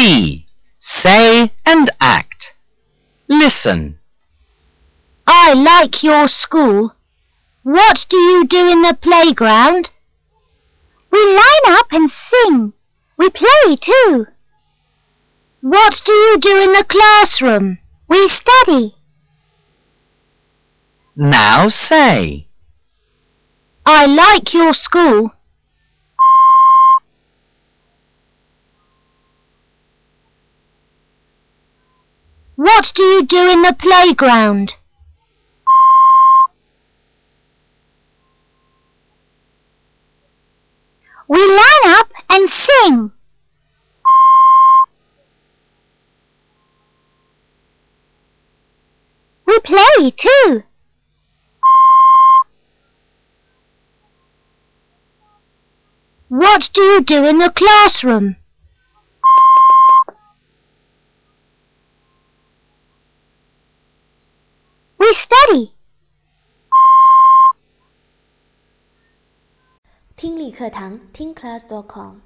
B. Say and act. Listen. I like your school. What do you do in the playground? We line up and sing. We play too. What do you do in the classroom? We study. Now say. I like your school. What do you do in the playground? We line up and sing. We play too. What do you do in the classroom? We study. 听力课堂听 class.com